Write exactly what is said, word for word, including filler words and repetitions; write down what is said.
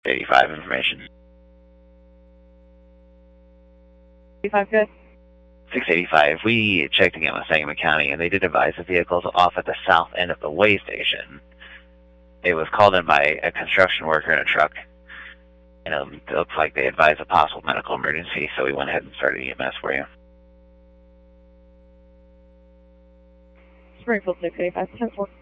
eighty-five information. eighty-five good. six eighty-five, we checked again with Sangamon County, and they did advise the vehicle's off at the south end of the way station. It was called in by a construction worker in a truck, and it looks like they advised a possible medical emergency, so we went ahead and started E M S for you. Springfield six eighty-five, ten four.